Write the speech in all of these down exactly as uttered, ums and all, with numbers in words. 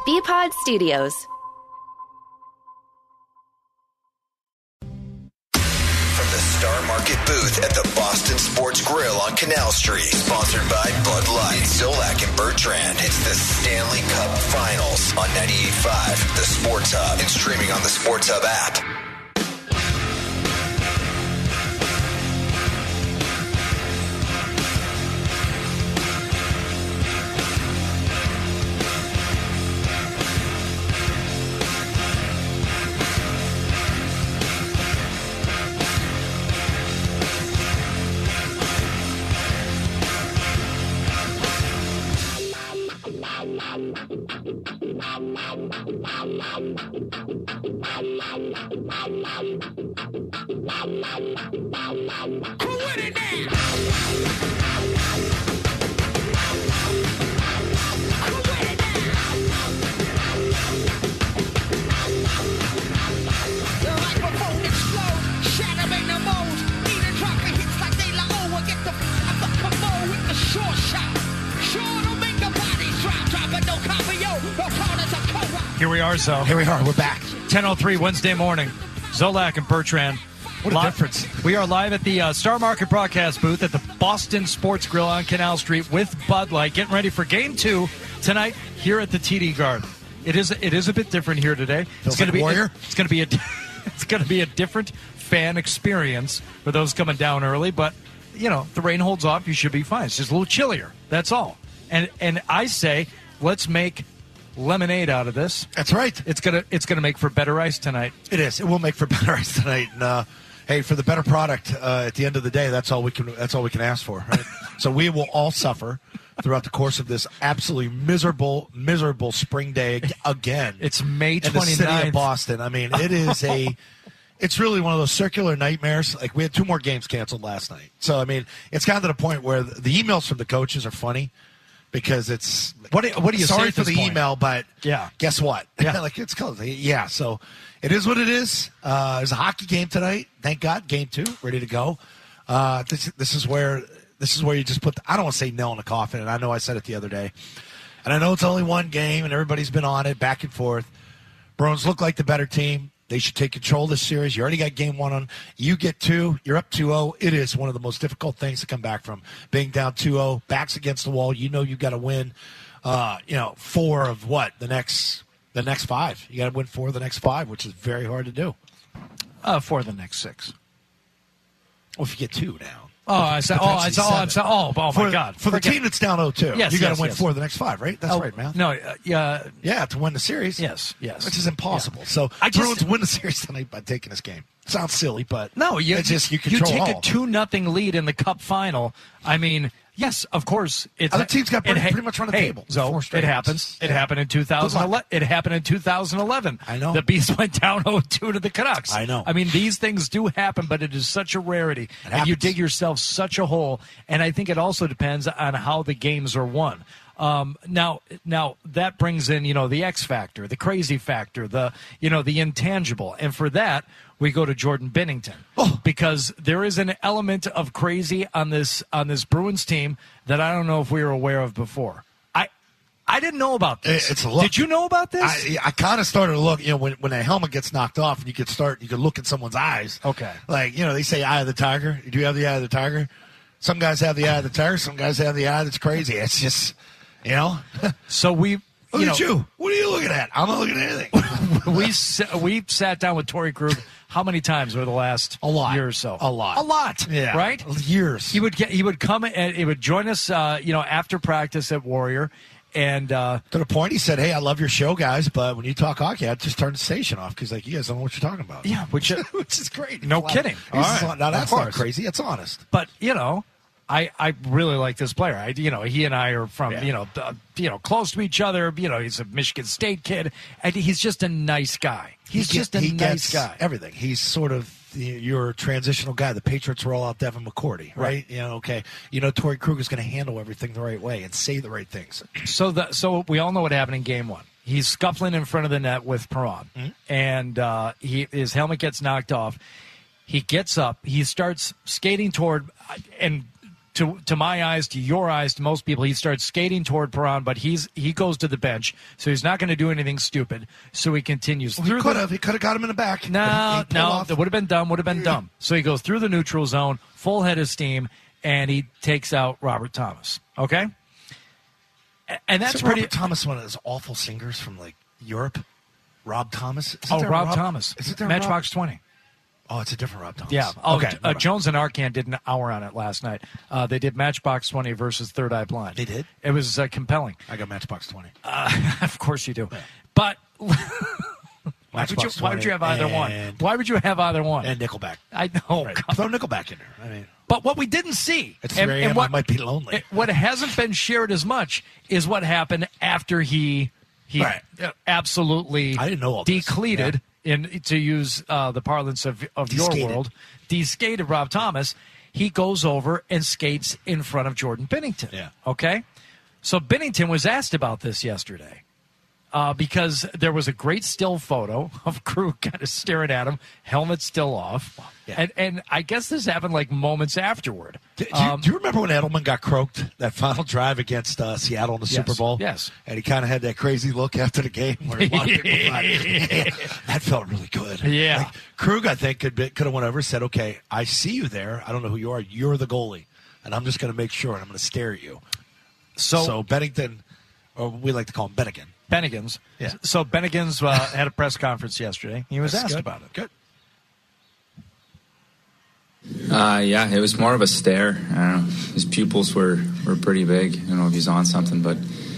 B-Pod Studios. From the Star Market booth at the Boston Sports Grill on Canal Street, sponsored by Bud Light, Zolak and Bertrand. It's the Stanley Cup Finals on ninety-eight point five, the Sports Hub, and streaming on the Sports Hub app. Here we are, Zo. Here we are. We're back. ten oh three Wednesday morning. Zolak and Bertrand. What a Li- difference. We are live at the uh, Star Market broadcast booth at the Boston Sports Grill on Canal Street with Bud Light, getting ready for game two tonight here at the T D Garden. It is it is a bit different here today. Feels it's going like to be Warrior? It's going to be a it's going to be a different fan experience for those coming down early, but you know, the rain holds off, you should be fine. It's just a little chillier. That's all. And and I say, let's make lemonade out of this. That's right. It's gonna it's gonna make for better ice tonight. It is. It will make for better ice tonight. And uh, hey, for the better product uh, at the end of the day, that's all we can. That's all we can ask for. Right? So we will all suffer throughout the course of this absolutely miserable, miserable spring day again. It's May in the twenty-ninth. city of Boston. I mean, it is a. It's really one of those circular nightmares. Like, we had two more games canceled last night. So I mean, it's gotten to the point where the emails from the coaches are funny. Because it's what do, what do you sorry say for the point? email, but yeah, guess what? Yeah, like it's close. Yeah, so it is what it is. Uh, there's a hockey game tonight. Thank God, game two, ready to go. Uh, this this is where this is where you just put. The, I don't want to say nail in the coffin, and I know I said it the other day, and I know it's only one game, and everybody's been on it back and forth. Bruins look like the better team. They should take control of this series. You already got game one on. You get two. You're up two oh. It is one of the most difficult things to come back from. Being down two oh, backs against the wall. You know you've got to win, uh, you know, four of what? The next the next five. You got to win four of the next five, which is very hard to do. Uh, four of the next six. Well, if you get two down. Oh, I said, oh, I said, oh, I'm saying, oh, oh, for, my God. For the Forget. team that's down oh two, yes, you got to yes, win yes. four of the next five, right? That's oh, right, man. No, uh, yeah. Yeah, to win the series. Yes, yes. Which is impossible. Yeah. So, I just, Bruins win the series tonight by taking this game. Sounds silly, but no, you, it's just you you control take all. a two nothing lead in the Cup final. I mean, yes, of course. It's, Other teams got pretty, it, pretty much run the hey, table. So it happens. It yeah. happened in two thousand eleven. It happened in two thousand eleven. I know. The Bees went down oh two to the Canucks. I know. I mean, these things do happen, but it is such a rarity. And you dig yourself such a hole. And I think it also depends on how the games are won. Um, now, now that brings in, you know, the X factor, the crazy factor, the, you know, the intangible. And for that, we go to Jordan Binnington oh. because there is an element of crazy on this, on this Bruins team that I don't know if we were aware of before. I, I didn't know about this. It's a look. Did you know about this? I, I kind of started to look, you know, when, when a helmet gets knocked off and you could start, you could look in someone's eyes. Okay. Like, you know, they say eye of the tiger. Do you have the eye of the tiger? Some guys have the eye of the tiger. Some guys have the eye that's crazy. It's just, you know. So we, Look you at know, you. What are you looking at? I'm not looking at anything. we sa- we sat down with Torrey Krug how many times over the last a lot. year or so? A lot. A lot. Yeah. Right? Years. He would get. He would come and he would join us. Uh, you know, after practice at Warrior, and uh, to the point he said, "Hey, I love your show, guys, but when you talk hockey, I just turn the station off because like you guys don't know what you're talking about." Yeah, which which is great. No He's kidding. All All right. right. Now that's Of not course. crazy. It's honest. But you know. I, I really like this player. I, you know, he and I are from, Yeah. you know, uh, you know, close to each other. You know, he's a Michigan State kid, and he's just a nice guy. He's He just get- a he nice gets guy. Everything. He's sort of the, your transitional guy. The Patriots roll out Devin McCourty, right? Right. You know, okay. You know, Torrey Krug is going to handle everything the right way and say the right things. So the so we all know what happened in game one. He's scuffling in front of the net with Perron, Mm-hmm. and uh, he his helmet gets knocked off. He gets up. He starts skating toward, and to to my eyes, to your eyes, to most people, he starts skating toward Perron, but he's he goes to the bench, so he's not going to do anything stupid. So he continues well, through. He could have. He could have got him in the back. No, he, he no, off. that would have been dumb. Would have been dumb. So he goes through the neutral zone, full head of steam, and he takes out Robert Thomas. Okay, and that's Isn't pretty. Robert Thomas, one of those awful singers from like Europe. Rob Thomas. Isn't Oh, there Rob, Rob Thomas. Is it there Matchbox Rob? twenty. Oh, it's a different Rob Thomas. Yeah. Oh, okay. uh, Jones and Arcand did an hour on it last night. Uh, they did Matchbox twenty versus Third Eye Blind. They did? It was uh, compelling. I got Matchbox twenty. Uh, of course you do. Yeah. But why would, you, why would you have either one? Why would you have either one? And Nickelback. I know. Right. Throw Nickelback in there. I mean, but what we didn't see, it's and, and what I might be lonely. It, what hasn't been shared as much is what happened after he he right. absolutely I didn't know all decleated. Yeah. In to use uh, the parlance of of De-skated. your world, de-skated Rob Thomas. He goes over and skates in front of Jordan Binnington. Yeah. Okay. So Binnington was asked about this yesterday. Uh, because there was a great still photo of Krug kind of staring at him, helmet still off. Yeah. And and I guess this happened like moments afterward. Do, do, um, you, do you remember when Edelman got croaked, that final drive against uh, Seattle in the yes, Super Bowl? Yes. And he kind of had that crazy look after the game where a lot of people thought, yeah, that felt really good. Yeah. Like, Krug, I think, could, be, could have went over and said, okay, I see you there. I don't know who you are. You're the goalie. And I'm just going to make sure, and I'm going to stare at you. So, so Bennington, or we like to call him Bennigan. Bennigans. Yeah. So Bennigans uh, had a press conference yesterday. He was That's asked good. about it. Good. Uh, yeah, it was more of a stare. I don't know. His pupils were, were pretty big. I don't know if he's on something, but,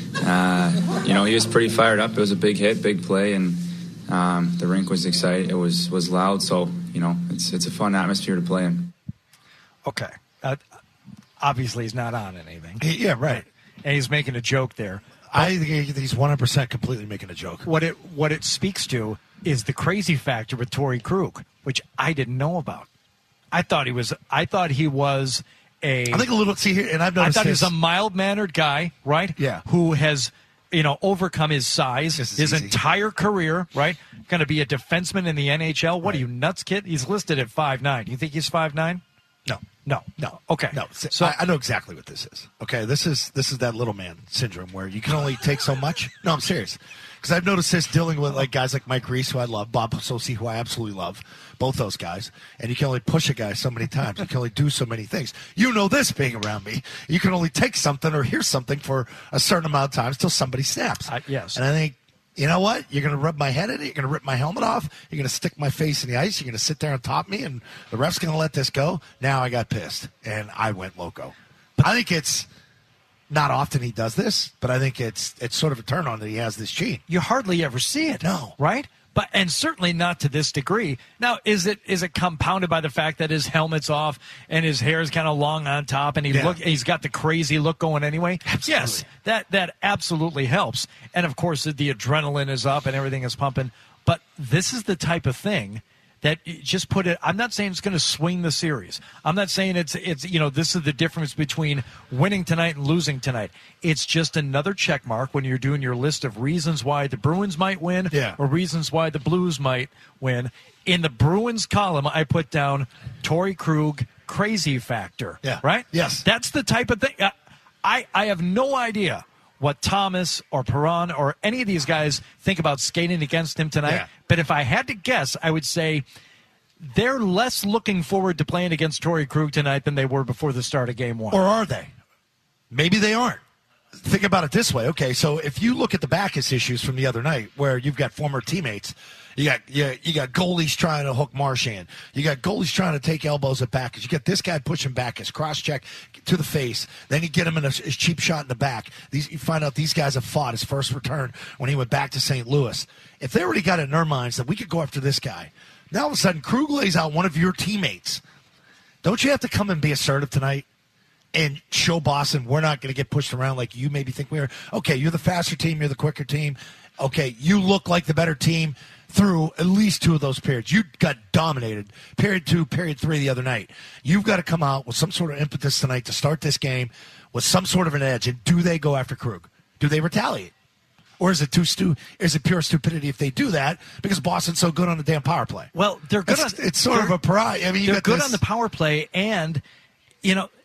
uh, you know, he was pretty fired up. It was a big hit, big play, and um, the rink was excited. It was, was loud, so, you know, it's it's a fun atmosphere to play in. Okay. Uh, obviously, he's not on anything. Yeah, right. And he's making a joke there. I think he's one hundred percent completely making a joke. What it what it speaks to is the crazy factor with Torrey Krug, which I didn't know about. I thought he was. I thought he was a. I think a little. See here, and I've noticed. I thought this. he was a mild-mannered guy, right? Yeah. Who has, you know, overcome his size his easy. entire career, right? Going to be a defenseman in the N H L. What right. are you nuts, kid? He's listed at five nine. You think he's five nine? No. No, no. Okay. No. So I, I know exactly what this is. Okay. This is this is that little man syndrome where you can only take so much. No, I'm serious. Because I've noticed this dealing with like guys like Mike Reese, who I love, Bob Sosi, who I absolutely love, both those guys. And you can only push a guy so many times. You can only do so many things. You know this being around me. You can only take something or hear something for a certain amount of times till somebody snaps. Uh, yes. And I think, you know what? You're going to rub my head in it. You're going to rip my helmet off. You're going to stick my face in the ice. You're going to sit there and top me, and the ref's going to let this go. Now I got pissed, and I went loco. But I think it's not often he does this, but I think it's it's sort of a turn on that he has this gene. You hardly ever see it. No. Right? But and certainly not to this degree. Now, is it is it compounded by the fact that his helmet's off and his hair is kind of long on top, and he Yeah. look he's got the crazy look going anyway? Absolutely. Yes, that that absolutely helps. And of course, the adrenaline is up and everything is pumping. But this is the type of thing that you just put it. I'm not saying it's going to swing the series. I'm not saying it's it's you know this is the difference between winning tonight and losing tonight. It's just another check mark when you're doing your list of reasons why the Bruins might win, Yeah. or reasons why the Blues might win. In the Bruins column, I put down Torrey Krug crazy factor. Yeah. Right. Yes. That's the type of thing. I I, I have no idea what Thomas or Perron or any of these guys think about skating against him tonight. Yeah. But if I had to guess, I would say they're less looking forward to playing against Torrey Krug tonight than they were before the start of game one. Or are they? Maybe they aren't. Think about it this way. Okay, so if you look at the Backus issues from the other night, where you've got former teammates, you got you, you got goalies trying to hook Marchand, you got goalies trying to take elbows at Backus, you got this guy pushing Backus, cross check to the face, then you get him in a, a cheap shot in the back. These you find out these guys have fought his first return when he went back to Saint Louis. If they already got it in their minds that we could go after this guy, now all of a sudden Krug lays out one of your teammates. Don't you have to come and be assertive tonight? And show Boston we're not going to get pushed around like you maybe think we are. Okay, you're the faster team. You're the quicker team. Okay, you look like the better team through at least two of those periods. You got dominated. Period two, period three the other night. You've got to come out with some sort of impetus tonight to start this game with some sort of an edge. And do they go after Krug? Do they retaliate? Or is it too stu- Is it pure stupidity if they do that because Boston's so good on the damn power play? Well, they're good. It's, on, it's sort of a pride. I mean, you they're got good this, on the power play, and you know,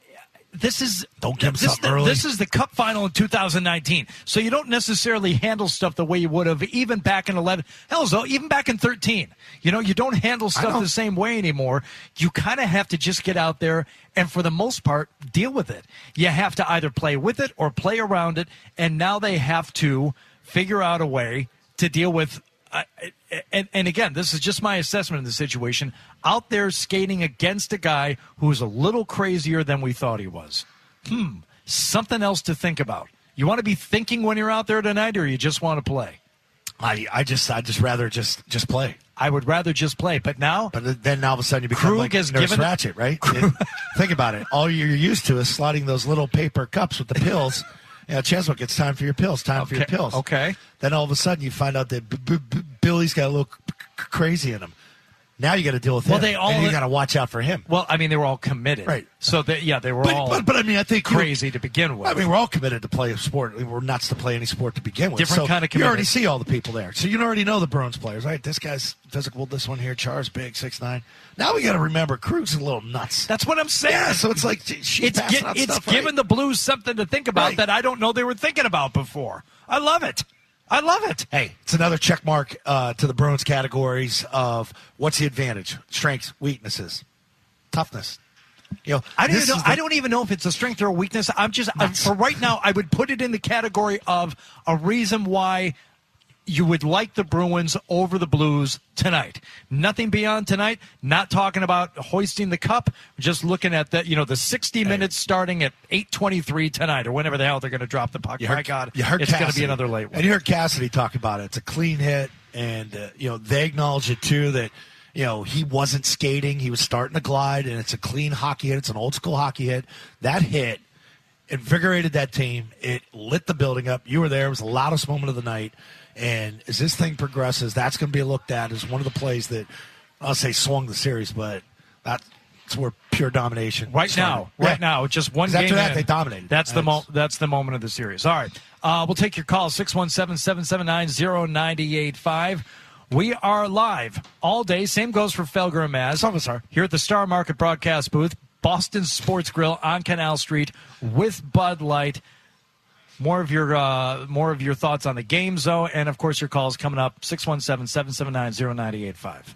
this is don't give them this, something early. This is the Cup final in two thousand nineteen, so you don't necessarily handle stuff the way you would have even back in eleven. Hell, so even back in thirteen, you know, you don't handle stuff the same way anymore. You kind of have to just get out there and, for the most part, deal with it. You have to either play with it or play around it, and now they have to figure out a way to deal with. Uh, and, and again, this is just my assessment of the situation. Out there skating against a guy who's a little crazier than we thought he was. Hmm, something else to think about. You want to be thinking when you're out there tonight, or you just want to play? I, I just, I just rather just, just play. I would rather just play, but now, but then all of a sudden you become Krug like has Nurse given Ratchet, right? It, think about it. All you're used to is sliding those little paper cups with the pills. Yeah, Cheswick, it's time for your pills. Time okay. for your pills. Okay. Then all of a sudden you find out that B- B- B- Billy's got a little c- c- crazy in him. Now you got to deal with well, him. They all, and you got to watch out for him. Well, I mean, they were all committed, right? So they, yeah, they were but, all. But, but I mean, I think crazy to begin with. I mean, we're all committed to play a sport. We're nuts to play any sport to begin with. Different so kind of you commitment. already see all the people there, so you already know the Bruins players, right? This guy's physical. This one here, Char's big, six nine. Now we got to remember, Krug's a little nuts. That's what I'm saying. Yeah, so it's like she's it's passing get, out it's stuff, giving right? the Blues something to think about Right. that I don't know they were thinking about before. I love it. I love it. Hey, it's another check mark uh, to the Bruins categories of what's the advantage, strengths, weaknesses, toughness. You know, I don't, this even know, is the- I don't even know if it's a strength or a weakness. I'm just I'm, for right now. I would put it in the category of a reason why you would like the Bruins over the Blues tonight. Nothing beyond tonight. Not talking about hoisting the cup. Just looking at the you know the sixty minutes starting at eight twenty-three tonight or whenever the hell they're going to drop the puck. You My heard, God, you heard it's going to Cassidy. be another late one. And you heard Cassidy talk about it. It's a clean hit, and uh, you know they acknowledge it too that you know he wasn't skating. He was starting to glide, and it's a clean hockey hit. It's an old school hockey hit. That hit invigorated that team. It lit the building up. You were there. It was the loudest moment of the night. And as this thing progresses, that's going to be looked at as one of the plays that I'll say swung the series, but that's where pure domination right started. now. Right Yeah. now, just one 'Cause game after that in, they dominated. That's the That's- mo- That's the moment of the series. All right, uh, we'll take your call six one seven, seven seven nine, zero nine eight five. We are live all day. Same goes for Felger and Maz. Some of us are here at the Star Market broadcast booth, Boston Sports Grill on Canal Street with Bud Light. More of your uh, more of your thoughts on the game, though, and of course your calls coming up six one seven, seven seven nine, zero nine eight five.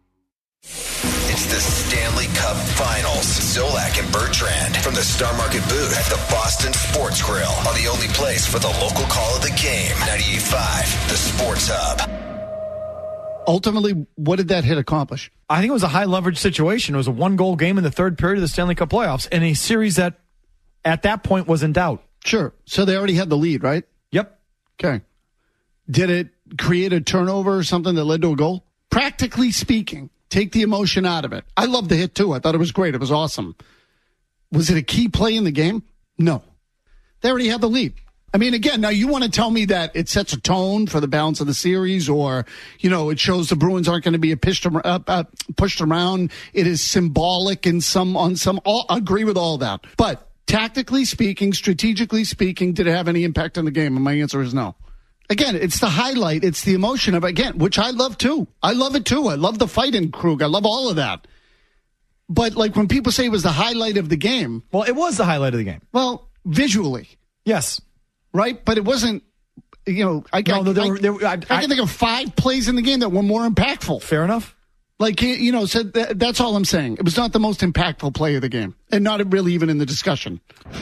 It's the Stanley Cup Finals. Zolak and Bertrand from the Star Market booth at the Boston Sports Grill are the only place for the local call of the game. ninety-eight point five, the Sports Hub. Ultimately, what did that hit accomplish? I think it was a high leverage situation. It was a one goal game in the third period of the Stanley Cup playoffs in a series that at that point was in doubt. Sure. So they already had the lead, right? Yep. Okay. Did it create a turnover or something that led to a goal? Practically speaking, take the emotion out of it. I loved the hit too. I thought it was great. It was awesome. Was it a key play in the game? No. They already had the lead. I mean, again, now you want to tell me that it sets a tone for the balance of the series, or, you know, it shows the Bruins aren't going to be pushed, uh, uh, pushed around. It is symbolic in some, on some, all, I agree with all that. But tactically speaking, strategically speaking, did it have any impact on the game? And my answer is no. Again, it's the highlight. It's the emotion of, again, which I love too. I love it too. I love the fight in Krug. I love all of that. But like when people say it was the highlight of the game. Well, it was the highlight of the game. Well, visually. Yes. Right? But it wasn't, you know, I, no, I, there were, I, there, I, I can think of five plays in the game that were more impactful. Fair enough. Like, you know, so th- that's all I'm saying. It was not the most impactful play of the game, and not really even in the discussion.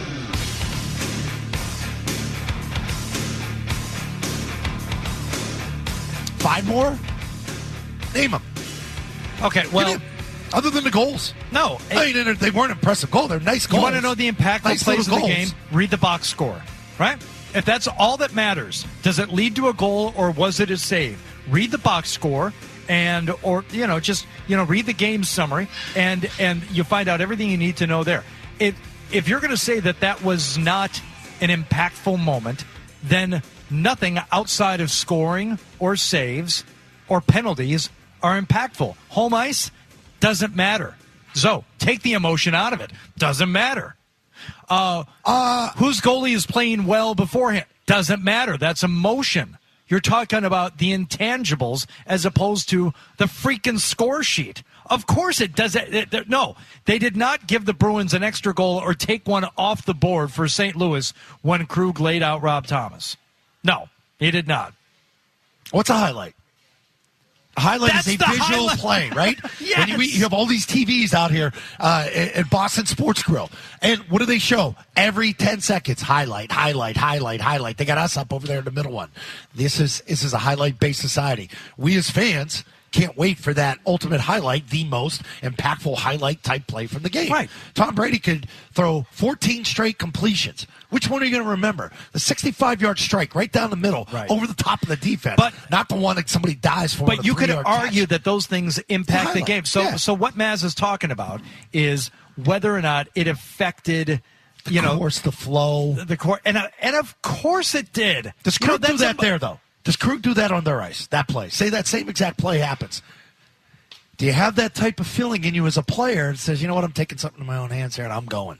Five more? Name them. Okay, well, you, other than the goals. no. I mean, they weren't impressive goals. They're nice goals. You want to know the impactful Nice plays of little the goals. game? Read the box score, right? If that's all that matters, does it lead to a goal or was it a save? Read the box score and, or, you know, just, you know, read the game summary and, and you find out everything you need to know there. If, if you're going to say that that was not an impactful moment, then nothing outside of scoring or saves or penalties are impactful. Home ice doesn't matter. So take the emotion out of it. Doesn't matter. Uh, uh, whose goalie is playing well beforehand? Doesn't matter. That's emotion. You're talking about the intangibles as opposed to the freaking score sheet. Of course it does. It, it, no, they did not give the Bruins an extra goal or take one off the board for Saint Louis when Krug laid out Rob Thomas. No, he did not. What's a highlight? A highlight That's is a the visual highlight. play, right? Yes. And you, you have all these T Vs out here uh, at, at Boston Sports Grill. And what do they show? Every ten seconds, highlight, highlight, highlight, highlight. They got us up over there in the middle one. This is this is a highlight-based society. We as fans can't wait for that ultimate highlight, the most impactful highlight-type play from the game. Right. Tom Brady could throw fourteen straight completions. Which one are you going to remember? The sixty-five-yard strike right down the middle, Right. over the top of the defense, But- not the one that somebody dies for. But on a you could three-yard argue catch. that those things impact the highlight. game. So, Yeah. so what Maz is talking about is whether or not it affected, you know, Of course, the flow. the court, and uh, and of course it did. Does You know, Krug do that's that a- there, though? Does Krug do that on their ice, that play? Say that same exact play happens. Do you have that type of feeling in you as a player that says, you know what, I'm taking something in my own hands here and I'm going?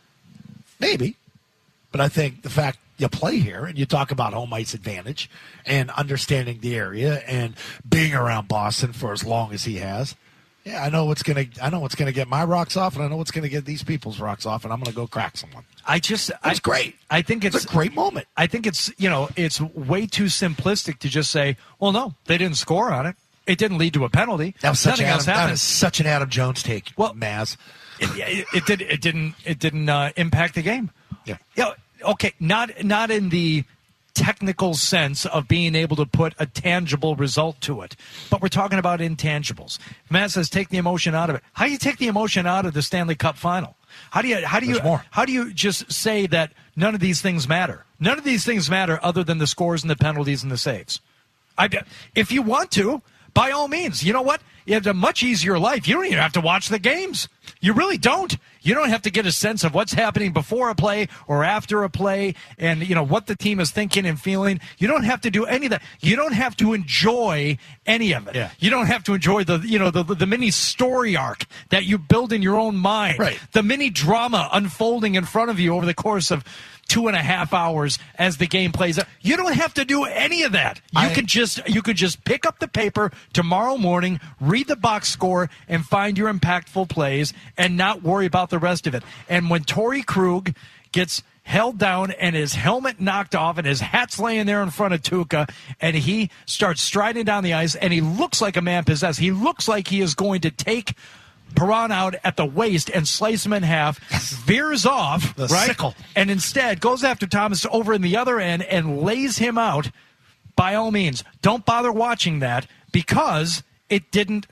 Maybe. But I think the fact you play here and you talk about home ice advantage and understanding the area and being around Boston for as long as he has, yeah, I know what's gonna I know what's gonna get my rocks off, and I know what's gonna get these people's rocks off, and I'm gonna go crack someone. I just, It's I, great. I think it's, It's a great moment. I think it's, you know, it's way too simplistic to just say, well, no, they didn't score on it. It didn't lead to a penalty. That was such Nothing an else Adam, that happened. is such an Adam Jones take, Well- Maz. It, it, it did. It didn't. It didn't uh, impact the game. Yeah. You know, okay. Not not in the technical sense of being able to put a tangible result to it, but we're talking about intangibles. Matt says, take the emotion out of it. How do you take the emotion out of the Stanley Cup final? How do you? How do you? There's more. How do you just say that none of these things matter? None of these things matter other than the scores and the penalties and the saves. I, if you want to, by all means, you know what? You have a much easier life. You don't even have to watch the games. You really don't. You don't have to get a sense of what's happening before a play or after a play and, you know, what the team is thinking and feeling. You don't have to do any of that. You don't have to enjoy any of it. Yeah. You don't have to enjoy the, you know, the, the mini story arc that you build in your own mind. Right. The mini drama unfolding in front of you over the course of two and a half hours as the game plays out. You don't have to do any of that. You I- could just you could just pick up the paper tomorrow morning, read the box score, and find your impactful plays and not worry about the rest of it. And when Torrey Krug gets held down and his helmet knocked off and his hat's laying there in front of Tuukka and he starts striding down the ice and he looks like a man possessed. He looks like he is going to take Perron out at the waist and slice him in half, veers off, The right? sickle. And instead goes after Thomas over in the other end and lays him out. By all means, don't bother watching that because it didn't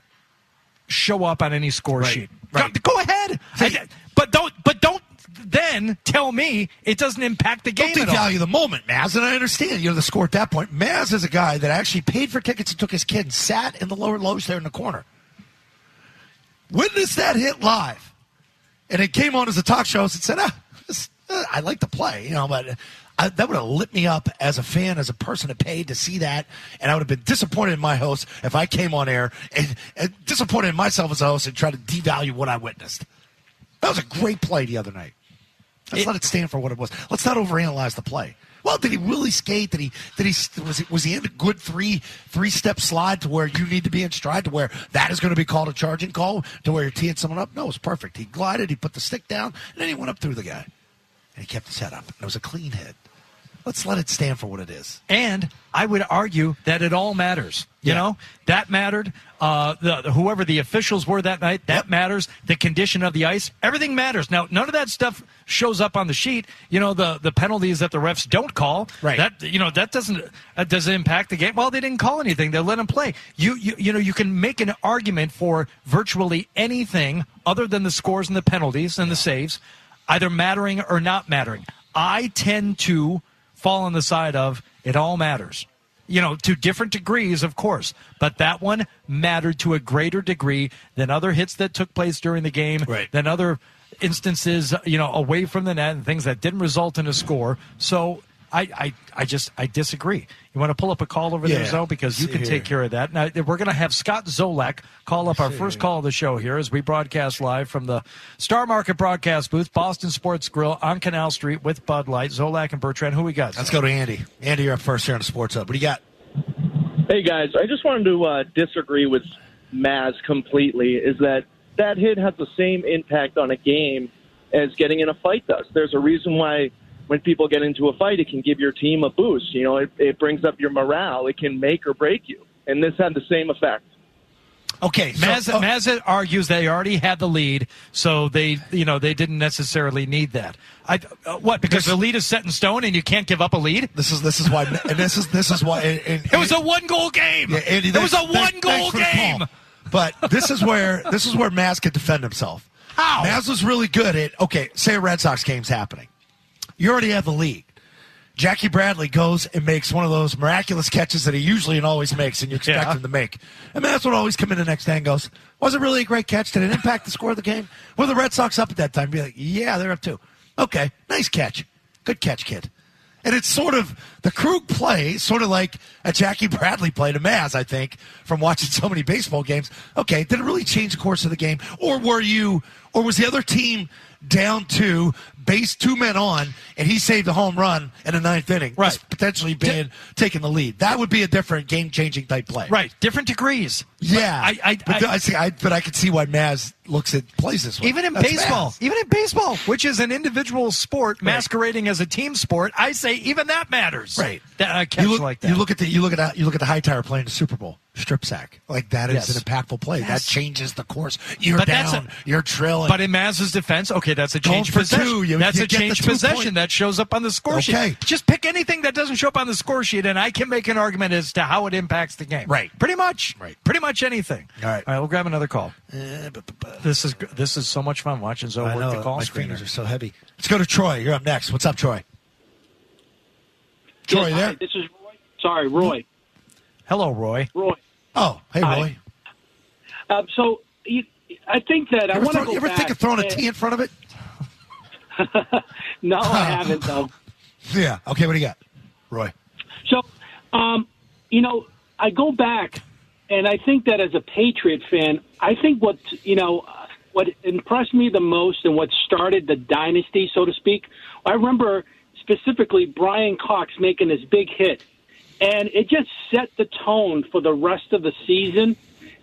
show up on any score Right, sheet. right. Go, go ahead, See- I- but don't. But don't then tell me it doesn't impact the game Don't at all. devalue the moment, Maz, and I understand, you know, the score at that point. Maz is a guy that actually paid for tickets and took his kid and sat in the lower lows there in the corner. Witnessed that hit live. And it came on as a talk show and said, ah, this, uh, I like to play, you know, but I, that would have lit me up as a fan, as a person that paid to see that. And I would have been disappointed in my host if I came on air and, and disappointed in myself as a host and tried to devalue what I witnessed. That was a great play the other night. Let's It- let it stand for what it was. Let's not overanalyze the play. Well, did he really skate? Did he? Did he? Was he? Was he in a good three three step slide to where you need to be in stride to where that is going to be called a charging call to where you're teeing someone up? No, it was perfect. He glided. He put the stick down, and then he went up through the guy, and he kept his head up. And it was a clean hit. Let's let it stand for what it is. And I would argue that it all matters. You Yeah. know, that mattered. Uh, the, whoever the officials were that night, that Yep. matters. The condition of the ice, everything matters. Now, none of that stuff shows up on the sheet. You know, the, the penalties that the refs don't call. Right. That you know that doesn't that doesn't impact the game. Well, they didn't call anything. They let them play. You you you know you can make an argument for virtually anything other than the scores and the penalties and the saves, either mattering or not mattering. I tend to fall on the side of it all matters. You know, to different degrees, of course. But that one mattered to a greater degree than other hits that took place during the game, Right. than other instances, you know, away from the net and things that didn't result in a score. So I, I, I just, I disagree. You want to pull up a call over there, Yeah. Zoe? Because you See can here. take care of that. Now, we're going to have Scott Zolak call up our first call of the show here as we broadcast live from the Star Market broadcast booth, Boston Sports Grill on Canal Street with Bud Light. Zolak and Bertrand, who we got? Let's go to Andy. Andy, you're up first here on the Sports Hub. What do you got? Hey, guys, I just wanted to uh, disagree with Maz completely is that that hit has the same impact on a game as getting in a fight does. There's a reason why when people get into a fight, it can give your team a boost. You know, it, it brings up your morale. It can make or break you. And this had the same effect. Okay, so, Maz, uh, Maz argues they already had the lead, so they, you know, they didn't necessarily need that. I, uh, what? Because the lead is set in stone, and you can't give up a lead. This is this is why. And this is this is why. And, and, it was a one goal game. Yeah, Andy, it was a thanks, one goal thanks game. But this is where this is where Maz could defend himself. How? Maz was really good at. Okay, say a Red Sox game's happening. You already have the lead. Jackie Bradley goes and makes one of those miraculous catches that he usually and always makes, and you expect Yeah. him to make. And Maz would always come in the next day and goes, was it really a great catch? Did it impact the score of the game? Were the Red Sox up at that time? Be like, yeah, they're up two. Okay, nice catch. Good catch, kid. And it's sort of the Krug play, sort of like a Jackie Bradley play to Maz, I think, from watching so many baseball games. Okay, did it really change the course of the game? Or were you, or was the other team down two, base two men on, and he saved a home run in the ninth inning, right? Potentially being Di- taking the lead. That would be a different game-changing type play, right? Different degrees. Yeah, I, I, but I, I, see, I, but I can see why Maz looks at plays this way. Even in That's baseball, Maz. even in baseball, which is an individual sport masquerading as a team sport, I say even that matters. Right, that, uh, catch you look, like that. You look at the you look at you look at the high tire playing the Super Bowl strip sack. Like that is Yes. an impactful play. Yes. That changes the course. You're But that's down. a- you're trailing. But in Maz's defense, okay, that's a Going change for possession. two, you- that's you a get the change two possession point- that shows up on the score Okay. sheet. Just pick anything that doesn't show up on the score sheet, and I can make an argument as to how it impacts the game. Right. Pretty much. Right. Pretty much anything. All right. All right, we'll grab another call. Uh, bu- bu- bu- This is this is so much fun watching Zoe I work know, the call my screener. fingers are so heavy. Let's go to Troy. You're up next. What's up, Troy? Troy, Yes, you hi, there? this is Roy. Sorry, Roy. Hello, Roy. Roy. Oh, hey, Hi. Roy. Um, so you, I think that You I ever, want to throw, go you ever back. think of throwing a and- T in front of it? No, I haven't though. Yeah. Okay, what do you got, Roy? So, um, you know, I go back, and I think that as a Patriot fan, I think what you know, what impressed me the most and what started the dynasty, so to speak. I remember specifically Brian Cox making this big hit, and it just set the tone for the rest of the season.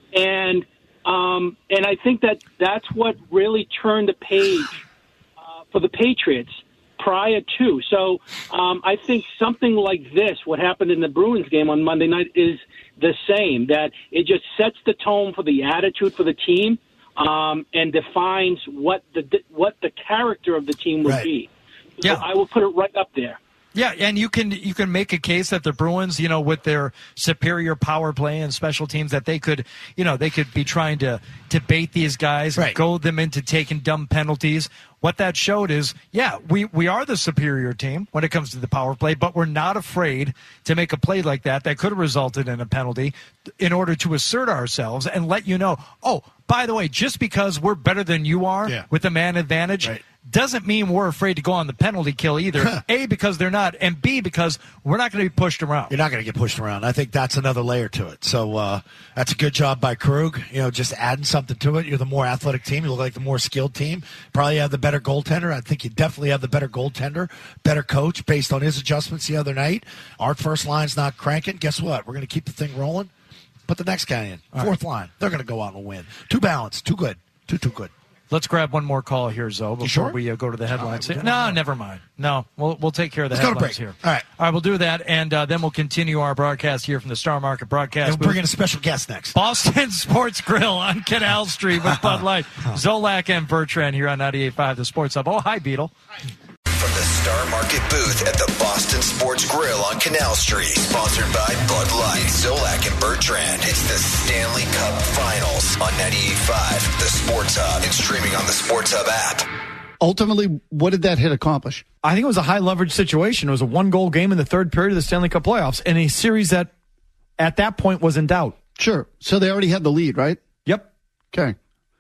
And um, and I think that that's what really turned the page uh, for the Patriots prior to. So um, I think something like this, what happened in the Bruins game on Monday night, is the same, that it just sets the tone for the attitude for the team um, and defines what the what the character of the team will Right. be. So Yeah. I will put it right up there. Yeah, and you can you can make a case that the Bruins, you know, with their superior power play and special teams, that they could, you know, they could be trying to to bait these guys, Right. goad them into taking dumb penalties. What that showed is, yeah, we, we are the superior team when it comes to the power play, but we're not afraid to make a play like that that could have resulted in a penalty in order to assert ourselves and let you know, oh, by the way, just because we're better than you are Yeah. with the man advantage, Right. doesn't mean we're afraid to go on the penalty kill either. A, because they're not, and B, because we're not going to be pushed around. You're not going to get pushed around. I think that's another layer to it. So uh, that's a good job by Krug. You know, just adding something to it. You're the more athletic team. You look like the more skilled team. Probably have the better goaltender. I think you definitely have the better goaltender, better coach based on his adjustments the other night. Our first line's not cranking. Guess what? We're going to keep the thing rolling. Put the next guy in. Fourth line. They're going to go out and win. Too balanced. Too good. Too, too good. Let's grab one more call here, Zoe, before sure? we uh, go to the headlines. All right, no, never mind. No, we'll we'll take care of the Let's go to headlines break. here. All right. All right, we'll do that, and uh, then we'll continue our broadcast here from the Star Market broadcast And we'll bring in booth. a special guest next. Boston Sports Grill on Canal Street with Bud Light. Zolak and Bertrand here on ninety-eight point five, the Sports Hub. Oh, hi, Beetle. From the Star Market booth at the Boston Sports Grill on Canal Street, sponsored by Bud Light, Zolak and Bertrand. It's the Stanley Cup Finals on ninety-eight point five, the Sports Hub, and streaming on the Sports Hub app. Ultimately, what did that hit accomplish? I think it was a high leverage situation. It was a one goal game in the third period of the Stanley Cup playoffs in a series that at that point was in doubt. Sure. So they already had the lead, right? Yep. Okay.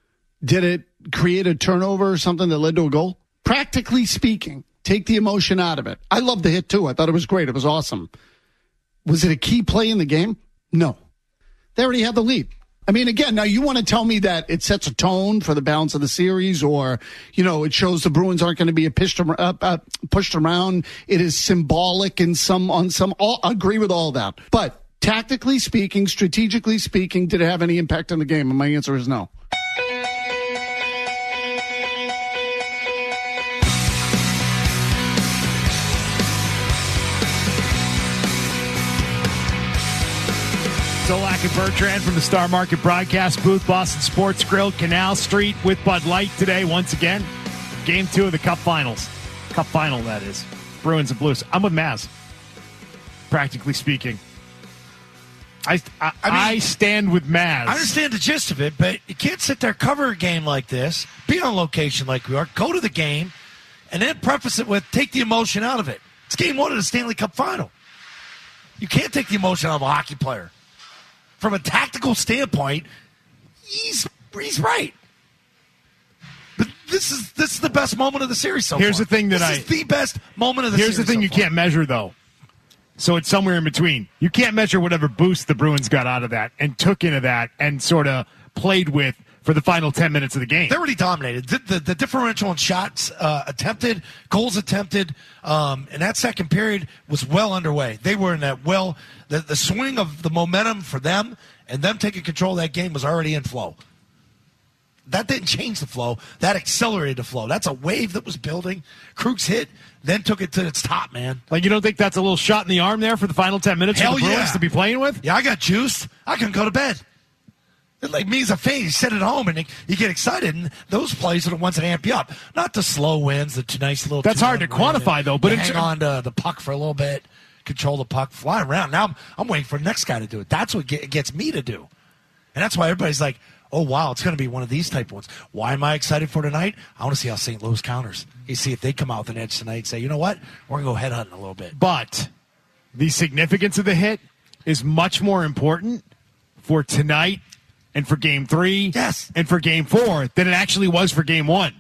Did it create a turnover or something that led to a goal? Practically speaking, take the emotion out of it. I loved the hit too. I thought it was great. It was awesome. Was it a key play in the game? No. They already had the lead. I mean, again, now you want to tell me that it sets a tone for the balance of the series, or, you know, it shows the Bruins aren't going to be pushed, uh, uh, pushed around. It is symbolic in some, on some, all, I agree with all that. But Tactically speaking, strategically speaking, did it have any impact on the game? And my answer is no. Solak and Bertrand from the Star Market broadcast booth, Boston Sports Grill, Canal Street with Bud Light today once again. Game two of the Cup Finals. Cup Final, that is. Bruins and Blues. I'm with Maz, practically speaking. I, I, I, mean, I stand with Maz. I understand the gist of it, but you can't sit there, cover a game like this, be on location like we are, go to the game, and then preface it with take the emotion out of it. It's game one of the Stanley Cup Final. You can't take the emotion out of a hockey player. From a tactical standpoint, he's he's right. But this is this is the best moment of the series so here's far. the thing that this I is the best moment of the here's series. Here's the thing so you far. can't measure though. So it's somewhere in between. You can't measure whatever boost the Bruins got out of that and took into that and sort of played with for the final ten minutes of the game. They already dominated. The, the, the differential in shots uh, attempted, goals attempted, um, and that second period was well underway. They were in that well. The, the swing of the momentum for them and them taking control of that game was already in flow. That didn't change the flow. That accelerated the flow. That's a wave that was building. Krug's hit, then took it to its top, man. Like, you don't think that's a little shot in the arm there for the final ten minutes Hell for the Bruins yeah. to be playing with? Yeah, I got juiced. I couldn't go to bed. It, like me as a fan, you sit at home and you get excited, and those plays are the ones that amp you up. Not the slow wins, the two nice little. That's hard to quantify, though. But hang on to the puck for a little bit, control the puck, fly around. Now I'm, I'm waiting for the next guy to do it. That's what get, gets me to do, and that's why everybody's like, "Oh wow, it's going to be one of these type of ones." Why am I excited for tonight? I want to see how Saint Louis counters. You see if they come out with an edge tonight and say, "You know what, we're going to go head hunting a little bit." But the significance of the hit is much more important for tonight. And for game three, yes, and for game four than it actually was for game one.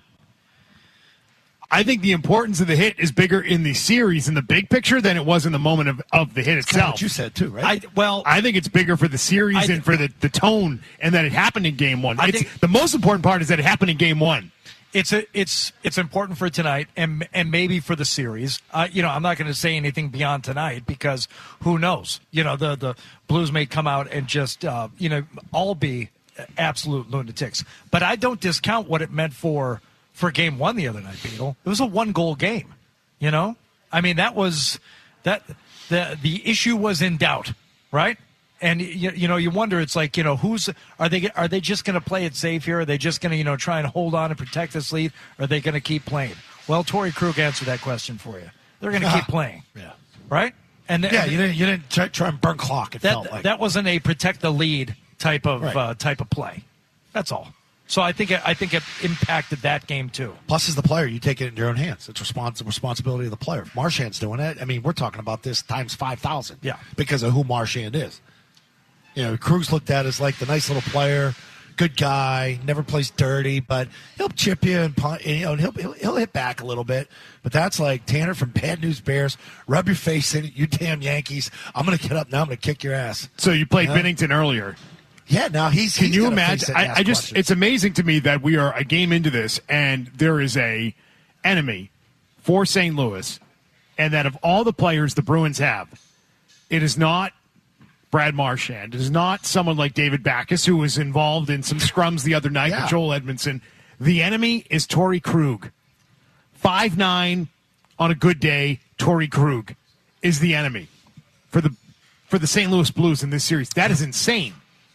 I think the importance of the hit is bigger in the series, in the big picture, than it was in the moment of, of the hit That's itself. What you said too, right? I, well, I think it's bigger for the series I, and for the, the tone, and that it happened in game one. I It's, think, the most important part is that it happened in game one. It's a, it's it's important for tonight and and maybe for the series. Uh, you know, I'm not going to say anything beyond tonight because who knows? You know, the the Blues may come out and just uh, you know all be absolute lunatics. But I don't discount what it meant for for game one the other night, Beetle. It was a one goal game. You know, I mean that was that the the issue was in doubt, right? And you, you know, you wonder. It's like, you know, who's are they? Are they just going to play it safe here? Are they just going to, you know, try and hold on and protect this lead? Or are they going to keep playing? Well, Torrey Krug answered that question for you. They're going to keep playing, yeah, right? And yeah, and you didn't you didn't try, try and burn clock. It that felt like that wasn't a protect the lead type of Right. uh, type of play. That's all. So I think it, I think it impacted that game too. Plus, as the player, you take it in your own hands. It's respons- responsibility of the player. If Marchand's doing it, I mean, we're talking about this times five thousand. Yeah, because of who Marchand is. You know, Krug's looked at as like the nice little player, good guy, never plays dirty, but he'll chip you and, punt, and you know, and he'll, he'll he'll hit back a little bit. But that's like Tanner from Bad News Bears. Rub your face in it, you damn Yankees. I'm going to get up now. I'm going to kick your ass. So you played Yeah. Bennington earlier. Yeah, now he's. Can he's you gonna imagine? face it and I, ask I just, questions. it's amazing to me that we are a game into this and there is a enemy for Saint Louis, and that of all the players the Bruins have, it is not Brad Marchand. It is not someone like David Backes, who was involved in some scrums the other night Yeah. with Joel Edmondson. The enemy is Torrey Krug. five nine on a good day, Torrey Krug is the enemy for the for the Saint Louis Blues in this series. That is insane.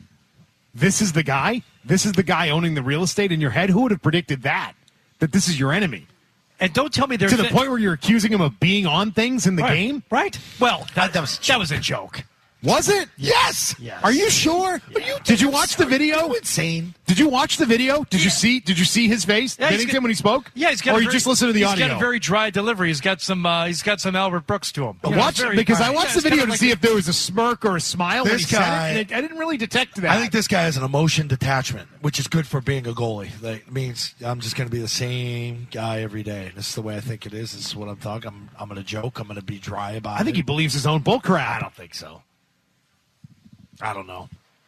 This is the guy? This is the guy owning the real estate in your head? Who would have predicted that? That this is your enemy? And don't tell me there's to the point where you're accusing him of being on things in the right, game? right? Well, that, that was that was a joke. Was it? Yes. Yes. Are you sure? Are you, Did you watch the are video? you insane? Did you watch the video? Did you see? Did you see his face, Yeah, he's Bennington, got- when he spoke? Yeah, he's got. Or a you very, just listen to the he's audio? got a very dry delivery. He's got some. Uh, he's got some Albert Brooks to him. You know, Watch very- because I yeah, watched the it's kind video of to like see a- if there was a smirk or a smile when This he guy- said it, and it, I didn't really detect that. I think this guy has an emotion detachment, which is good for being a goalie. That means I'm just going to be the same guy every day. This is the way I think it is. This is what I'm talking. I'm, I'm going to joke. I'm going to be dry about it. I think he believes his own bull crap. I don't think so. I don't know.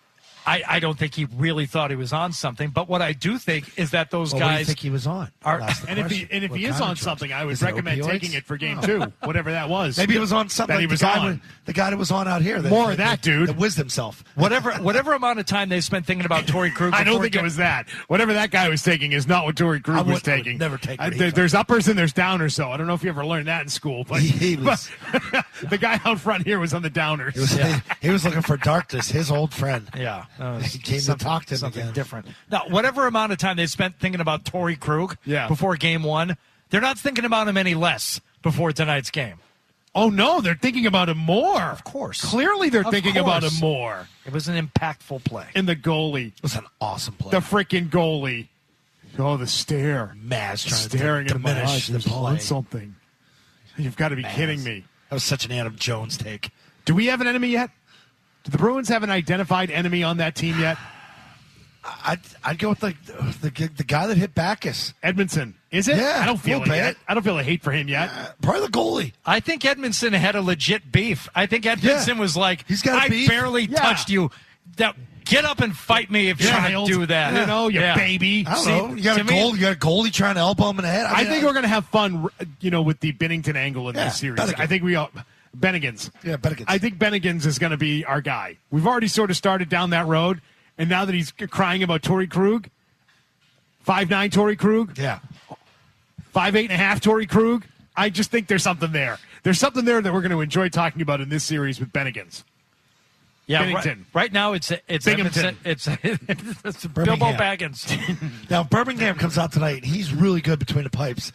I, I don't think he really thought he was on something. But what I do think is that those well, guys. What do you guys think he was on? are. And if he and if what he is on something, I would is recommend taking it for game two, whatever that was. Maybe he was on something. That he like was the guy on. With, the guy that was on out here. That, More of that, dude. That whizzed himself. Whatever whatever amount of time they spent thinking about Torrey Krug. I don't think it was that. Whatever that guy was taking is not what Torrey Krug I would- was I would taking. never take I- what he there- took. There's uppers and there's downers, so I don't know if you ever learned that in school. But, He- he was- but the guy out front here was on the downers. He was, he, he was looking for darkness. His old friend. Yeah, that was He came to something- talk to him something again. different. Now, whatever amount of time they spent thinking about Torrey Krug Yeah. before game one, they're not thinking about him any less before tonight's game. Oh, no, they're thinking about him more. Of course. Clearly they're Of thinking about course. him more. It was an impactful play. And the goalie. It was an awesome play. The freaking goalie. Oh, the stare. Maz trying Staring to at my diminish eyes. the There's play. on something. You've got to be Maz. kidding me. That was such an Adam Jones take. Do we have an enemy yet? Do the Bruins have an identified enemy on that team yet? I'd, I'd go with the, the the guy that hit Backus. Edmondson. Is it? Yeah, I don't feel we'll it pay yet. it. I don't feel a hate for him yet. Uh, probably the goalie. I think Edmondson had a legit beef. I think Edmondson Yeah. was like, He's got a I beef. barely Yeah. touched you. Now, get up and fight me if you're going Child. to do that. You know, you Yeah. baby. I don't See, know. You got to a me- goal. You got a goalie trying to elbow him in the head. I mean, think we're going to have fun, you know, with the Bennington angle in Yeah, this series. Bennigan. I think we all. Bennigans. Yeah, Bennigans. I think Bennigans is going to be our guy. We've already sort of started down that road, and now that he's crying about Torrey Krug, five nine Torrey Krug, Yeah. five eight and a half Torrey Krug, I just think there's something there. There's something there that we're going to enjoy talking about in this series with Bennigans. Yeah, Bennington. right, right now it's it's Binghamton. Edmondson, it's it's Bilbo Birmingham. Baggins. Now Birmingham comes out tonight. He's really good between the pipes.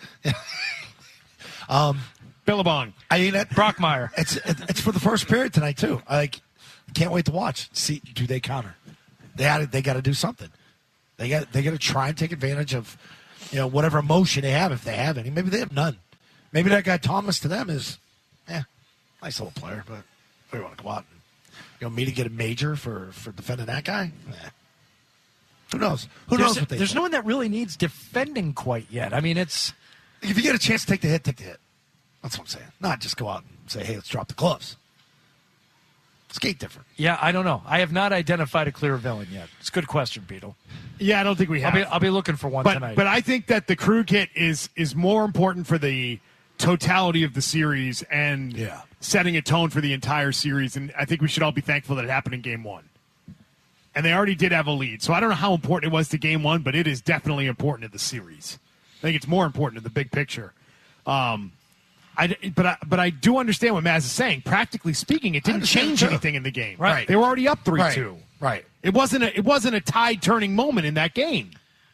um, Billabong. I mean, that, Brockmeyer. It's it's for the first period tonight too. I like, can't wait to watch. See, do they counter? They had they got to do something. They got they got to try and take advantage of, you know, whatever emotion they have if they have any. Maybe they have none. Maybe that guy Thomas to them is, eh, nice little player, but we want to go out and, you know, me to get a major for for defending that guy. Eh. Who knows? Who There's, knows what they there's think? no one that really needs defending quite yet. I mean, it's If you get a chance to take the hit, take the hit. That's what I'm saying. Not just go out and say, hey, let's drop the gloves. Skate different. yeah. I don't know. I have not identified a clear villain yet. It's a good question, Beetle. Yeah, I don't think we I'll have. be I'll be looking for one but tonight. but I think that the Krug hit is is more important for the totality of the series and Yeah. setting a tone for the entire series. And I think we should all be thankful that it happened in Game One. And they already did have a lead, so I don't know how important it was to Game One, but it is definitely important to the series. I think it's more important to the big picture. Um, I, but I, but I do understand what Maz is saying. Practically speaking, it didn't understand change too. anything in the game. Right. They were already up three two. Right. Right. It wasn't a it wasn't a tide turning moment in that game.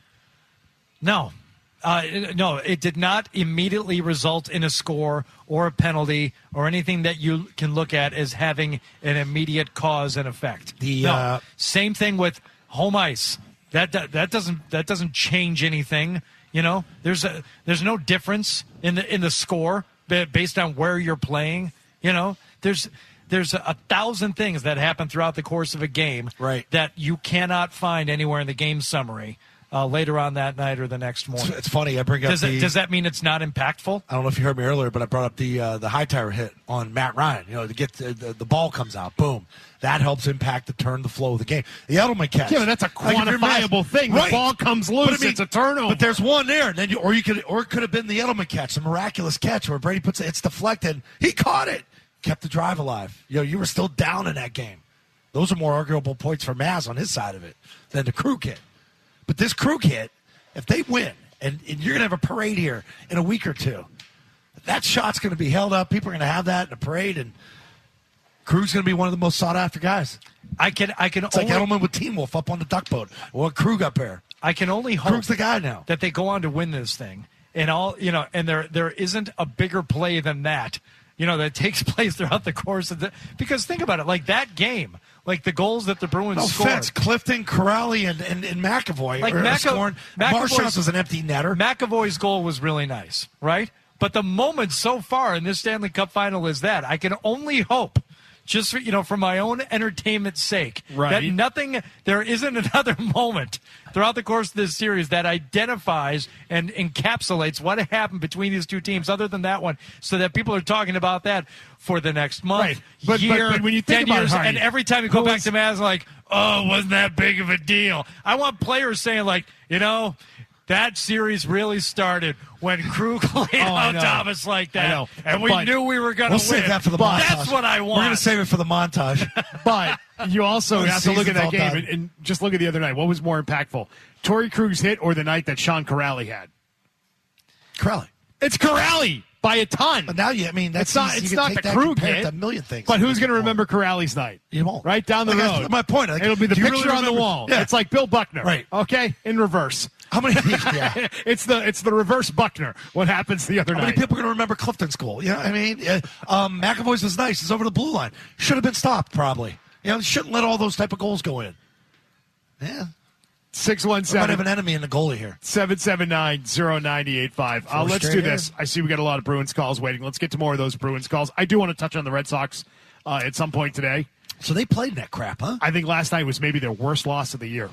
No. Uh, no, it did not immediately result in a score or a penalty or anything that you can look at as having an immediate cause and effect. The, no. uh, Same thing with home ice. That, that that doesn't that doesn't change anything. You know, there's a there's no difference in the in the score based on where you're playing. You know, there's there's a, a thousand things that happen throughout the course of a game Right. that you cannot find anywhere in the game summary. Uh, later on that night or the next morning. It's, it's funny. I bring up Does, the. it, does that mean it's not impactful? I don't know if you heard me earlier, but I brought up the uh, the high tire hit on Matt Ryan. You know, to get the, the, the ball comes out, boom, that helps impact the turn, the flow of the game. The Edelman catch, Yeah, but that's a Like, if you're quantifiable Matt- thing. Right. The ball comes loose, But I mean- it's a turnover. But there's one there, and then you, or you could, or it could have been the Edelman catch, the miraculous catch where Brady puts it, it's deflected. He caught it, kept the drive alive. You know, you were still down in that game. Those are more arguable points for Maz on his side of it than the Krug hit. But this Krug hit, if they win, and, and you're going to have a parade here in a week or two, that shot's going to be held up. People are going to have that in a parade, and Krug's going to be one of the most sought-after guys. I can I can It's only like Edelman with Teen Wolf up on the duck boat, or Krug up there. I can only hope Krug's the guy now. that they go on to win this thing. And all you know, and there there isn't a bigger play than that. You know, that takes place throughout the course of the because think about it, like that game, like the goals that the Bruins No scored. offense, Clifton, Corrali, and, and, and McAvoy Like are McA- scoring. McAvoy's- Marchand's was an empty netter. McAvoy's goal was really nice, right? But the moment so far in this Stanley Cup final is that I can only hope just for, you know, for my own entertainment's sake. Right. That nothing, there isn't another moment throughout the course of this series that identifies and encapsulates what happened between these two teams other than that one, so that people are talking about that for the next month, Right. But- year, but- but when you think ten about it, years, Hardy, and every time you go who back is- to Maz, like, oh, wasn't that big of a deal? I want players saying, like, you know, that series really started when Krug laid Oh, I out know. Thomas like that, I know. and we But knew we were going to We'll win. save that for the But montage. That's what I want. We're going to save it for the montage. But you also The have to look at season's that all game done. and, and just look at the other night. What was more impactful, Torrey Krug's hit or the night that Sean Corrali had? Corrali. It's Corrali by a ton. But now, you, I mean, that's It's not. easy. It's You can not take the that Krug compared hit. to a million things. But who's going to You remember Corrali's night? You won't. Right down the Like, road. that's my point. Like, It'll be the do you picture really on the remember- wall. Yeah. It's like Bill Buckner. Right. Okay. In reverse. How many? Yeah. it's the it's the reverse Buckner. What happens the other How night? many people are going to remember Clifton's goal? You know, I mean, uh, um, McAvoy's was nice. It's over the blue line. Should have been stopped, probably. You know, shouldn't let all those type of goals go in. Yeah. Six one We might have seven an enemy in the goalie here. seven seven nine zero nine eight five. Uh, Four let's straight do this. I see we got a lot of Bruins calls waiting. Let's get to more of those Bruins calls. I do want to touch on the Red Sox uh, at some point today. So they played in that crap, huh? I think last night was maybe their worst loss of the year.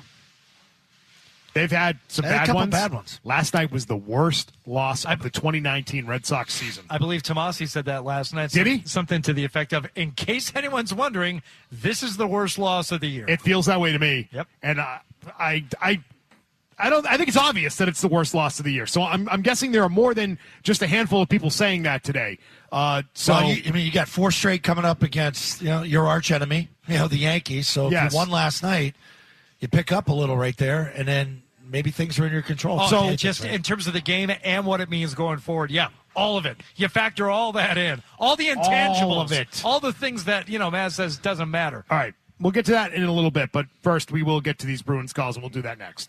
They've had some They had a bad couple ones. bad ones. Last night was the worst loss of the twenty nineteen Red Sox season. I believe Tomasi said that last night. Did he? Something to the effect of, in case anyone's wondering, this is the worst loss of the year. It feels that way to me. Yep. And I, I, I, I don't. I think it's obvious that it's the worst loss of the year. So I'm, I'm guessing there are more than just a handful of people saying that today. Uh, so Well, you, I mean, you got four straight coming up against you know your arch enemy, you know the Yankees. So if Yes. you won last night, you pick up a little right there, and then maybe things are in your control. Oh, So and just in terms of the game and what it means going forward, yeah, all of it. You factor all that in, all the intangibles, All of it. all the things that you know Maz says doesn't matter. all right, we'll get to that in a little bit. But first, we will get to these Bruins calls, and we'll do that next.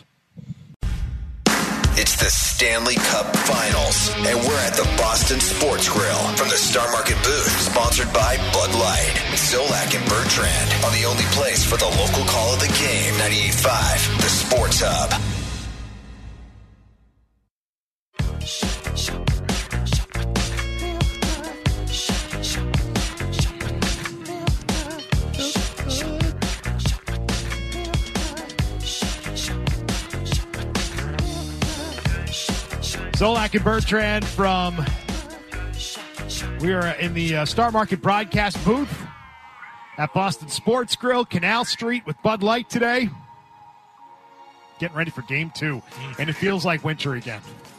It's the Stanley Cup Finals, and we're at the Boston Sports Grill from the Star Market booth, sponsored by Bud Light, Zolak and Bertrand, on the only place for the local call of the game, ninety-eight point five, the Sports Hub. Zolak and Bertrand from. We are in the uh, Star Market broadcast booth at Boston Sports Grill, Canal Street, with Bud Light today. Getting ready for game two, and it feels like winter again.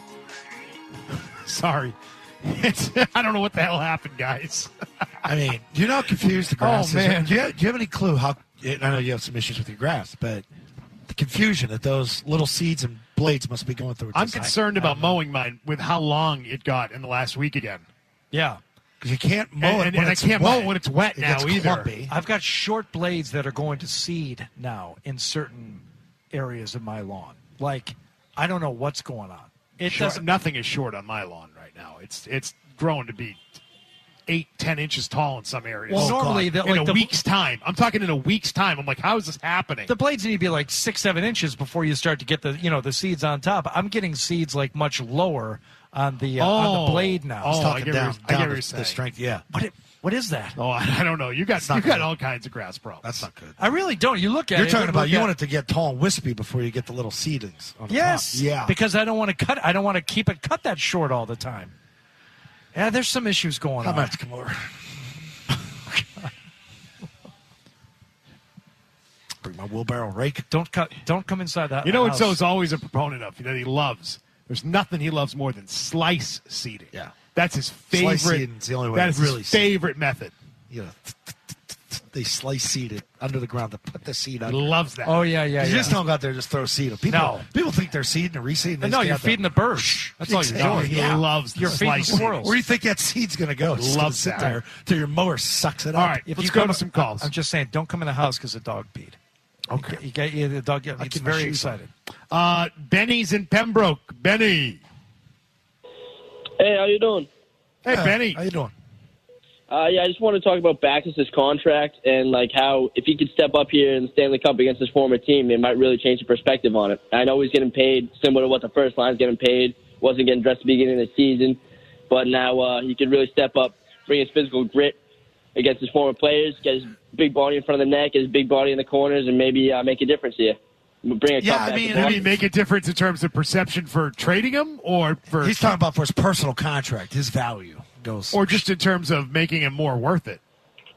Sorry. It's, I don't know what the hell happened, guys. I mean, do you know how confused the grass Oh, is? man. Do you, do you have any clue how? I know you have some issues with your grass, but the confusion that those little seeds and blades must be going through. I'm concerned about mowing mine with how long it got in the last week again. Yeah. because you can't mow And- it and- when and I it's can't mow wet. it when it's wet It now gets either. clumpy. I've got short blades that are going to seed now in certain areas of my lawn. Like, I don't know what's going on. It Short- doesn't. nothing is short on my lawn right now. It's it's growing to be eight, ten inches tall in some areas. Well, Oh, normally, God. the, in like a the, week's time. I'm talking in a week's time. I'm like, how is this happening? the blades need to be like six, seven inches before you start to get the you know the seeds on top. I'm getting seeds like much lower on the uh, on Oh. the blade now. Oh, He's I talking get what down, you're- I get down what the, you're saying. the strength. Yeah, What it, what is that? oh, I, I don't know. You got not you got good. all kinds of grass problems. that's not good. I really don't. You look at You're it. talking it about look you at- want it to get tall and wispy before you get the little seedings. On the Yes. top. Yeah. Because I don't want to cut. I don't want to keep it cut that short all the time. Yeah, there's some issues going How on. much? Come over. Bring my wheelbarrow rake. Don't cut. Don't come inside that. You know what house. Zoe's always a proponent of that he loves? There's nothing he loves more than slice seeding. Yeah. That's his favorite. Slice seeding's the only way that to is really his seed. favorite method. You know, they slice seed it under the ground to put the seed He under. loves that. Oh yeah, yeah, You yeah. just don't go out there and just throw seed. People, No. people think they're seeding and reseeding. They no, just you're get out there. feeding the birds. That's all you're Exactly. doing. he Yeah. loves the You're feeding slice seeding. squirrels. Where do you think that seed's going to go? It's just gonna Loves sit that. there till your mower sucks it up. All right, If let's you go come to some calls. I'm just saying, don't come in the house because the dog peed. Okay. You get you, the dog. Gets keep my very shoes on. excited. Uh, Benny's in Pembroke. Benny. Hey, how you doing? Hey, Yeah, Benny. how you doing? Uh, yeah, I just want to talk about Backus' contract and like how if he could step up here in the Stanley Cup against his former team, it might really change the perspective on it. I know he's getting paid similar to what the first line's getting paid. Wasn't getting dressed at the beginning of the season, but now uh, he could really step up, bring his physical grit, against his former players, get his big body in front of the net, get his big body in the corners, and maybe uh, make a difference here. Bring a Yeah, cup I back mean, to Did Boston. he make a difference in terms of perception for trading him, or for, He's talking about for his personal contract, his value goes. or just in terms of making him more worth it?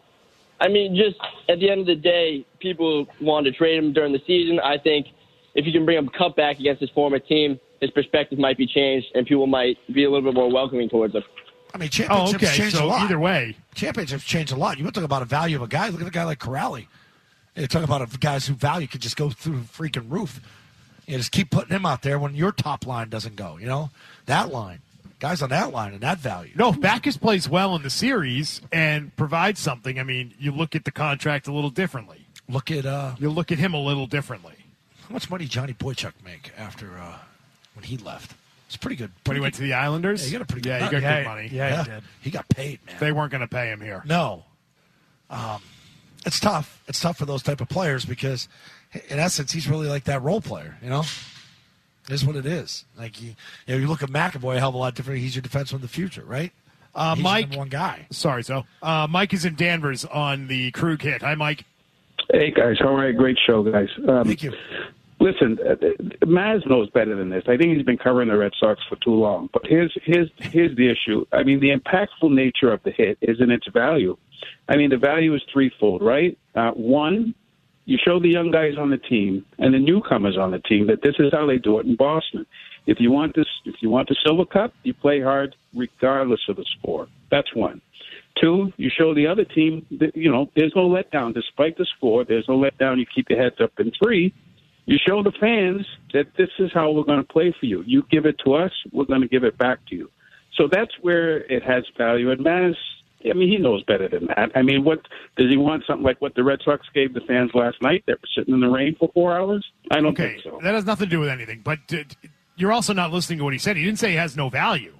I mean, just at the end of the day, people wanted to trade him during the season. I think if you can bring him a cup back against his former team, his perspective might be changed, and people might be a little bit more welcoming towards him. I mean, Oh, championships okay. change a So lot. either way, Championships change a lot. You want to talk about a value of a guy? Look at a guy like Corrali. You talk about a guys who value could just go through the freaking roof. You just keep putting him out there when your top line doesn't go. You know that line, guys on that line and that value. no, if Backus plays well in the series and provides something, I mean, you look at the contract a little differently. Look at uh, You look at him a little differently. how much money Johnny Boychuk make after uh, when he left. It's pretty good. When he went to the Islanders, Yeah, he got a pretty good yeah, he nut. got Yeah, good money. yeah, Yeah, he did. he got paid, man. They weren't going to pay him here. No. Um, it's tough. It's tough for those type of players because, in essence, he's really like that role player, you know? It is what it is. Like, you, you know, you look at McAvoy a hell of a lot different. He's your defenseman of the future, right? Uh, He's Mike, the number one guy. Sorry, so uh, Mike is in Danvers on the Krug hit. Hi, Mike. Hey, guys. How are you? Great show, guys. Um, Thank you. Listen, uh, Maz knows better than this. I think he's been covering the Red Sox for too long. But here's here's here's the issue. I mean, the impactful nature of the hit is in its value. I mean, the value is threefold, right? Uh, one, you show the young guys on the team and the newcomers on the team that this is how they do it in Boston. If you want this, if you want the Silver Cup, you play hard regardless of the score. That's one. Two, you show the other team that, you know, there's no letdown. Despite the score, there's no letdown. You keep your heads up. And three, you show the fans that this is how we're going to play for you. You give it to us, we're going to give it back to you. So that's where it has value. And Maz, I mean, he knows better than that. I mean, what does he want? Something like what the Red Sox gave the fans last night? They were sitting in the rain for four hours? I don't Okay, think so. that has nothing to do with anything. But uh, you're also not listening to what he said. He didn't say he has no value.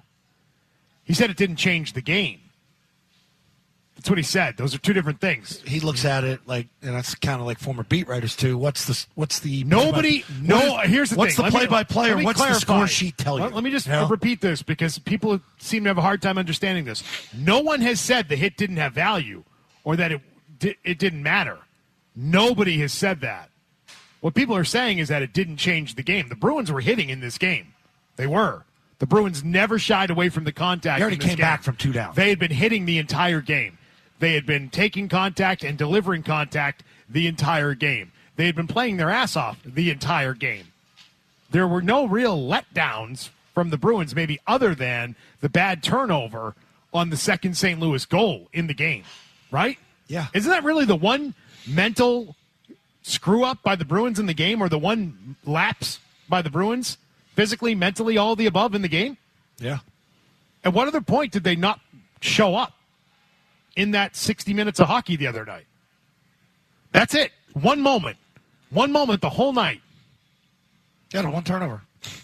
He said it didn't change the game. That's what he said. Those are two different things. He looks at it like, and that's kind of like former beat writers too. What's the what's the Nobody, what no. is- Here's the what's thing. the Let me- play-by-play let or me what's the clarify. score sheet tell you? Let, let me just You know? repeat this because people seem to have a hard time understanding this. No one has said the hit didn't have value or that it di- it didn't matter. Nobody has said that. What people are saying is that it didn't change the game. The Bruins were hitting in this game. They were. The Bruins never shied away from the contact. They already in this came game. back from two down. They had been hitting the entire game. They had been taking contact and delivering contact the entire game. They had been playing their ass off the entire game. There were no real letdowns from the Bruins, maybe other than the bad turnover on the second Saint Louis goal in the game, right? Yeah. Isn't that really the one mental screw up by the Bruins in the game, or the one lapse by the Bruins, physically, mentally, all the above in the game? Yeah. At what other point did they not show up in that sixty minutes of hockey the other night? That's it. One moment. One moment the whole night. Yeah, one turnover.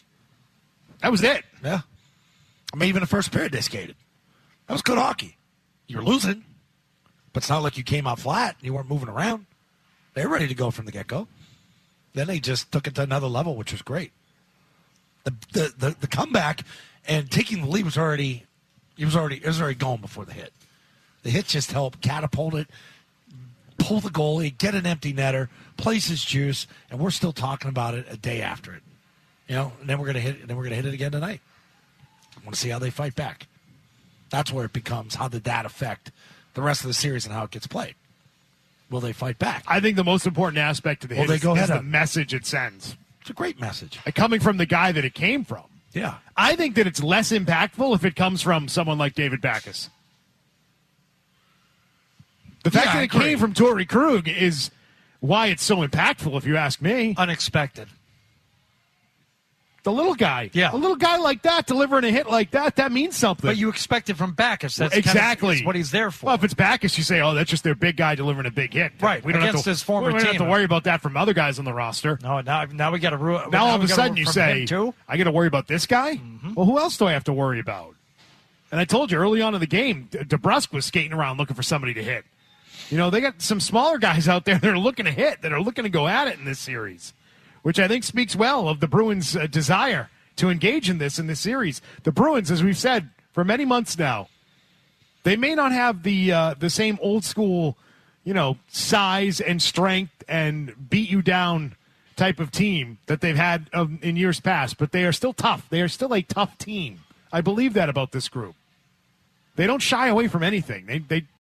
That was it. Yeah. I mean, even the first period they skated. That was good hockey. You were losing, but it's not like you came out flat and you weren't moving around. They were ready to go from the get-go. Then they just took it to another level, which was great. The the the, the comeback and taking the lead was already it was already it was already going before the hit. The hit just helped catapult it, pull the goalie, get an empty netter, place his juice, and we're still talking about it a day after it. You know, and then we're gonna hit and then we're gonna hit it again tonight. I want to see how they fight back. That's where it becomes how did that affect the rest of the series and how it gets played. Will they fight back? I think the most important aspect of the Well, hit they is, go is ahead the up. message it sends. It's a great message. And coming from the guy that it came from. Yeah. I think that it's less impactful if it comes from someone like David Backus. The fact Yeah, that I it agree. came from Torrey Krug is why it's so impactful, if you ask me. Unexpected. The little guy. Yeah. A little guy like that delivering a hit like that, that means something. But you expect it from Backus. That's Well, exactly kind of, that's what he's there for. Well, if it's Backus, you say, oh, that's just their big guy delivering a big hit. Right, We don't against have to, his former we don't have team. to worry about that from other guys on the roster. No, now now we got to ruin. Now, all of we a gotta sudden root you from say, him too? I got to worry about this guy? Mm-hmm. Well, who else do I have to worry about? And I told you early on in the game, De- DeBrusque was skating around looking for somebody to hit. You know, they got some smaller guys out there that are looking to hit, that are looking to go at it in this series, which I think speaks well of the Bruins' uh, desire to engage in this in this series. The Bruins, as we've said for many months now, They may not have the uh, the same old school, you know, size and strength and beat you down type of team that they've had um, in years past, but they are still tough. They are still a tough team. I believe that about this group. They don't shy away from anything. They they